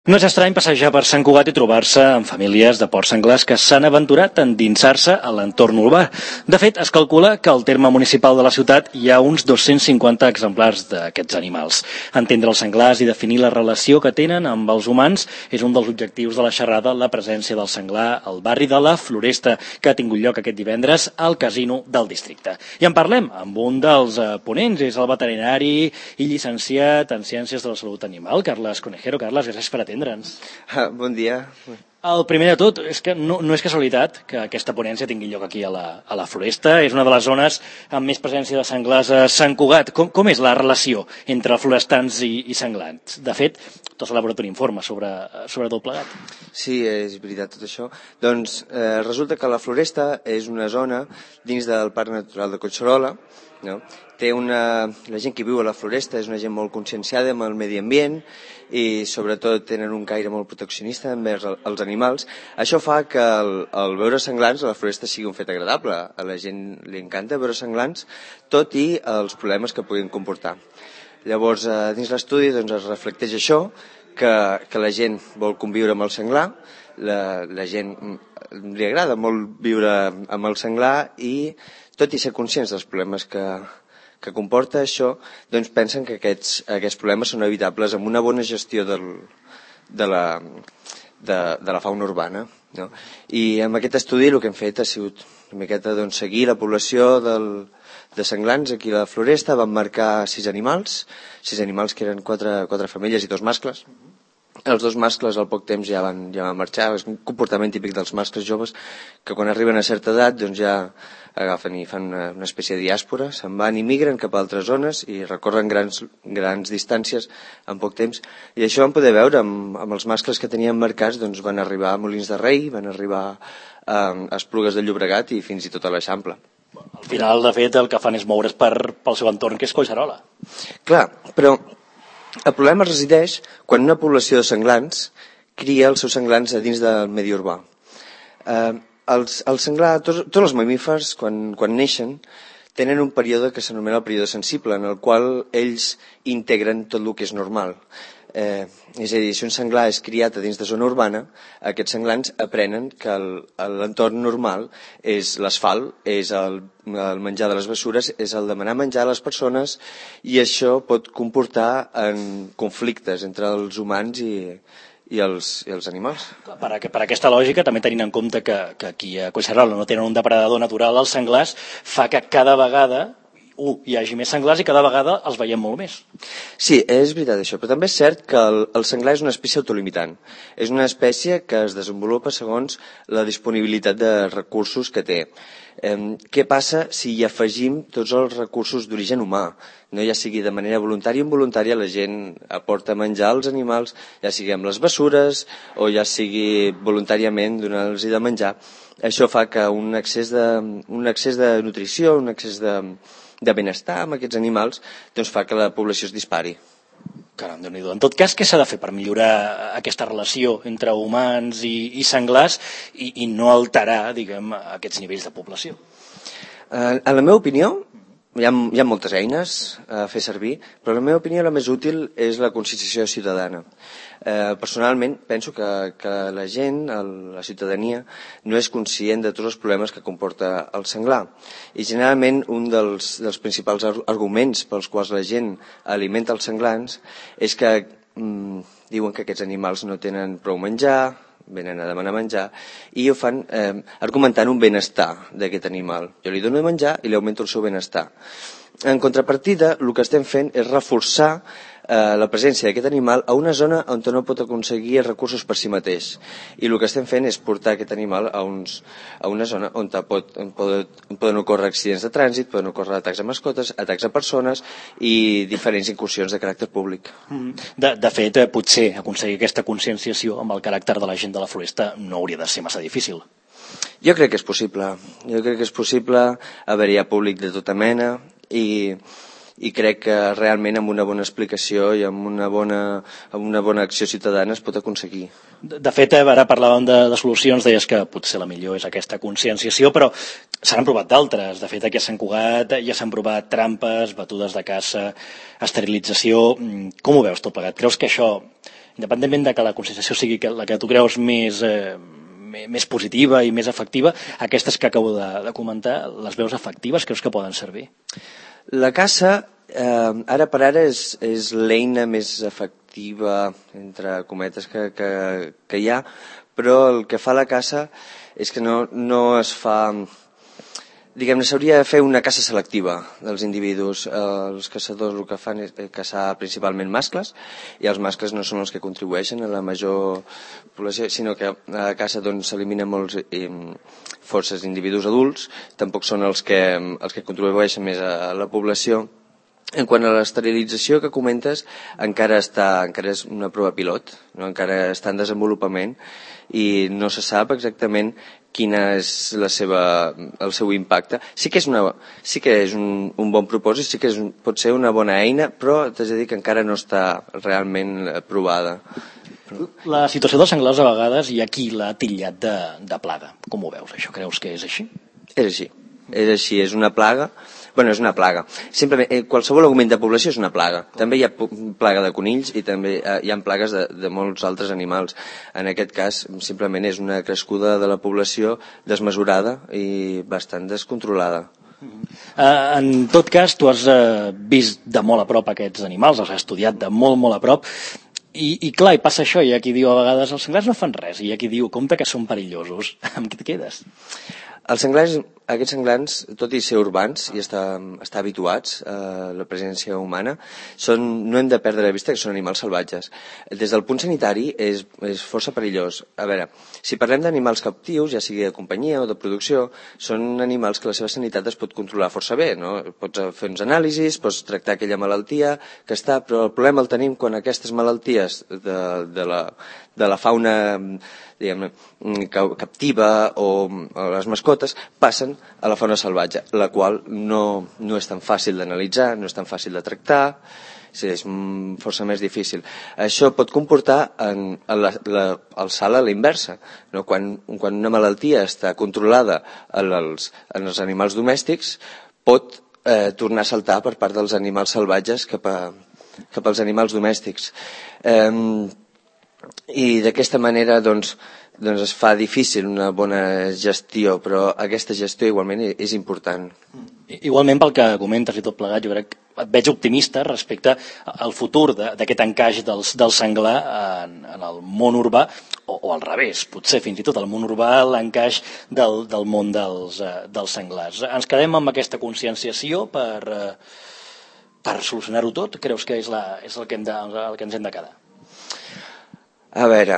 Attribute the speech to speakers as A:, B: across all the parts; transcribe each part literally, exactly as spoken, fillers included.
A: No és estrany passejar per Sant Cugat i trobar-se amb famílies de porcs senglars que s'han aventurat a endinsar-se a l'entorn urbà. De fet, es calcula que al terme municipal de la ciutat hi ha uns dos-cents cinquanta exemplars d'aquests animals. Entendre els senglars i definir la relació que tenen amb els humans és un dels objectius de la xerrada La presència del senglar al barri de la Floresta, que ha tingut lloc aquest divendres al casino del districte. I en parlem amb un dels ponents, és el veterinari i llicenciat en Ciències de la Salut Animal, Carles Conejero. Carles, gràcies per atendre'ns.
B: Ah, bon dia.
A: El primer de tot, és que no, no és casualitat que aquesta ponència tingui lloc aquí a la, a la Floresta. És una de les zones amb més presència de senglars a Sant Cugat. Com, com és la relació entre florestans i, i senglars? De fet, tu has elaborat un informe sobre, sobre tot plegat.
B: Sí, és veritat tot això. Doncs eh, resulta que la Floresta és una zona dins del Parc Natural de Collserola, no? Té una... La gent que viu a la Floresta és una gent molt conscienciada amb el medi ambient i sobretot tenen un caire molt proteccionista envers els animals. Això fa que el, el veure senglars a la Floresta sigui un fet agradable. A la gent li encanta veure senglars, tot i els problemes que puguin comportar. Llavors, eh, dins l'estudi doncs, es reflecteix això, que, que la gent vol conviure amb el senglar, la, la gent li agrada molt viure amb el senglar i, tot i ser conscients dels problemes que, que comporta això, doncs pensen que aquests, aquests problemes són evitables amb una bona gestió del, de, la, de, de la fauna urbana. No? I amb aquest estudi el que hem fet ha sigut una miqueta doncs, seguir la població del, de senglars aquí a la Floresta. Vam marcar sis animals, sis animals que eren quatre, quatre femelles i dos mascles. Els dos mascles al poc temps ja van, ja van marxar. És un comportament típic dels mascles joves que quan arriben a certa edat doncs ja agafen i fan una, una espècie de diàspora, se'n van i migren cap a altres zones i recorren grans, grans distàncies en poc temps. I això vam poder veure amb, amb els mascles que teníem marcats, doncs van arribar a Molins de Rei, van arribar a, a Esplugues de Llobregat i fins i tot a l'Eixample.
A: Al final, de fet, el que fan és moure's per, pel seu entorn, que és Collserola.
B: Clar, però el problema resideix quan una població de senglars cria els seus senglars a dins del medi urbà. Eh, els, el senglar, tots, tots els mamífers, quan, quan neixen, tenen un període que s'anomena el període sensible, en el qual ells integren tot el que és normal. Eh, és a dir, si un senglar és criat a dins de zona urbana, aquests senglars aprenen que l'entorn normal és l'asfalt, és el, el menjar de les bessures, és el demanar menjar a les persones, i això pot comportar en conflictes entre els humans i, i, els, i els animals.
A: Per, a, per aquesta lògica, també tenint en compte que, que aquí a Collserola no tenen un depredador natural dels senglars, fa que cada vegada Uh, hi hagi més senglars i cada vegada els veiem molt més.
B: Sí, és veritat això, però també és cert que el, el senglar és una espècie autolimitant. És una espècie que es desenvolupa segons la disponibilitat de recursos que té. Eh, què passa si hi afegim tots els recursos d'origen humà? No, ja sigui de manera voluntària o involuntària, la gent aporta menjar als animals, ja sigui amb les bessures o ja sigui voluntàriament donar-los de menjar. Això fa que un excés de, un excés de nutrició, un excés de de benestar amb aquests animals, doncs fa que la població es dispari.
A: Caram, Déu-n'hi-do. En tot cas, què s'ha de fer per millorar aquesta relació entre humans i, i senglars i, i no alterar, diguem, aquests nivells de població?
B: Eh, en la meva opinió, hi ha, hi ha moltes eines a fer servir, però en la meva opinió la més útil és la conscienciació ciutadana. Eh, personalment penso que, que la gent, el, la ciutadania, no és conscient de tots els problemes que comporta el senglar. I generalment un dels, dels principals arguments pels quals la gent alimenta els senglars és que mm, diuen que aquests animals no tenen prou menjar, venen a demanar menjar, i ho fan eh, argumentant un benestar d'aquest animal. Jo li dono de menjar i li augmento el seu benestar. En contrapartida, el que estem fent és reforçar eh, la presència d'aquest animal a una zona on no pot aconseguir els recursos per si mateix. I el que estem fent és portar aquest animal a, uns, a una zona on, pot, on, poden, on poden ocórrer accidents de trànsit, poden ocórrer atacs a mascotes, atacs a persones i diferents incursions de caràcter públic.
A: De, de fet, potser aconseguir aquesta conscienciació amb el caràcter de la gent de la Floresta no hauria de ser massa difícil.
B: Jo crec que és possible. Jo crec que és possible haver-hi públic de tota mena i, i crec que realment amb una bona explicació i amb una bona, amb una bona acció ciutadana es pot aconseguir.
A: De, de fet, ara parlàvem de, de solucions, deies que potser la millor és aquesta conscienciació, però s'han provat d'altres. De fet, aquí a Sant Cugat ja s'han provat trampes, batudes de caça, esterilització. Com ho veus tot plegat? Creus que això independentment de que la conscienciació sigui la que tu creus més, eh, més positiva i més efectiva, aquestes que acabo de, de comentar, les veus efectives, creus que poden servir?
B: La caça, eh, ara per ara, és, és l'eina més efectiva, entre cometes, que, que, que hi ha, però el que fa la caça és que no, no es fa... Diguem-ne, s'hauria de fer una caça selectiva dels individus. Els caçadors el que fan és caçar principalment mascles, i els mascles no són els que contribueixen a la major població, sinó que a la caça doncs, s'eliminen molts eh, forces d'individus adults, tampoc són els que, els que contribueixen més a la població. En quant a l'esterilització que comentes, encara, està, encara és una prova pilot, no? Encara està en desenvolupament i no se sap exactament quina és la seva, el seu impacte. Sí que és, una, sí que és un, un bon propòsit, sí que és un, pot ser una bona eina, però t'haig de dir que encara no està realment provada.
A: La situació dels senglars a vegades hi ha qui l'ha titllat de, de plaga. Com ho veus? Això creus que és així?
B: És així. És així, és una plaga. Bueno, és una plaga. Simplement, eh, qualsevol augment de població és una plaga. També hi ha plaga de conills i també eh, hi ha plagues de, de molts altres animals. En aquest cas, simplement és una crescuda de la població desmesurada i bastant descontrolada.
A: Uh, en tot cas, tu has uh, vist de molt a prop aquests animals, els has estudiat de molt, molt a prop, i, i clar, i passa això, hi ha qui diu a vegades els senglars no fan res, i hi ha qui diu, compte que són perillosos. Amb què et quedes?
B: Els senglars, aquests senglars, tot i ser urbans i estar, estar habituats a la presència humana, són, no hem de perdre de vista que són animals salvatges. Des del punt sanitari és, és força perillós. A veure, si parlem d'animals captius, ja sigui de companyia o de producció, són animals que la seva sanitat es pot controlar força bé, no? Pots fer uns anàlisis, pots tractar aquella malaltia que està, però el problema el tenim quan aquestes malalties de, de, la, de la fauna, diguem-ne, captiva o, o les mascotes passen a la fauna salvatge, la qual no, no és tan fàcil d'analitzar, no és tan fàcil de tractar, sí, és força més difícil. Això pot comportar en, en la, la, el salt a la inversa, no? Quan, quan una malaltia està controlada en els, en els animals domèstics, pot eh, tornar a saltar per part dels animals salvatges cap, a, cap als animals domèstics. Eh, I d'aquesta manera doncs, doncs es fa difícil una bona gestió, però aquesta gestió igualment és important.
A: Igualment, pel que comentes i tot plegat, jo crec que et veig optimista respecte al futur d'aquest encaix del, del senglar en, en el món urbà, o, o al revés, potser fins i tot al món urbà l'encaix del, del món dels, dels senglars. Ens quedem amb aquesta conscienciació per, per solucionar-ho tot? Creus que és, la, és el, que hem de, el que ens hem de quedar?
B: A veure,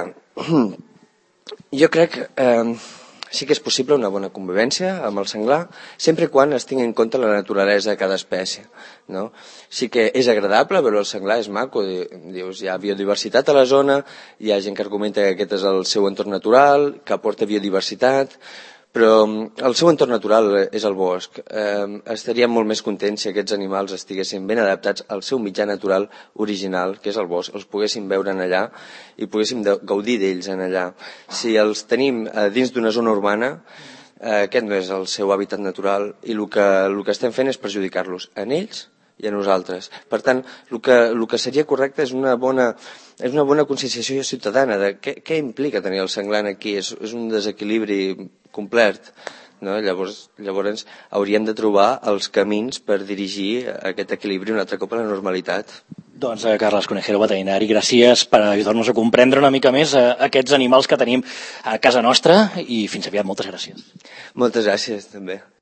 B: jo crec que eh, sí que és possible una bona convivència amb el senglar, sempre quan es tingui en compte la naturalesa de cada espècie, no? Sí que és agradable veure el senglar, és maco, dius, hi ha biodiversitat a la zona, hi ha gent que argumenta que aquest és el seu entorn natural, que aporta biodiversitat, però el seu entorn natural és el bosc. Eh, estaríem molt més contents si aquests animals estiguessin ben adaptats al seu mitjà natural original, que és el bosc, els poguéssim veure en allà i poguéssim gaudir d'ells en allà. Si els tenim eh, dins d'una zona urbana, eh, aquest no és el seu hàbitat natural i el que, el que estem fent és perjudicar-los en ells i a nosaltres. Per tant, el que, el que seria correcte és una bona, és una bona conscienciació ciutadana de què, què implica tenir el senglar aquí. És, és un desequilibri complet, no? Llavors, llavors hauríem de trobar els camins per dirigir aquest equilibri un altre cop a la normalitat.
A: Doncs eh, Carles Conejero, veterinari, gràcies per ajudar-nos a comprendre una mica més eh, aquests animals que tenim a casa nostra i fins aviat, moltes gràcies.
B: Moltes gràcies, també.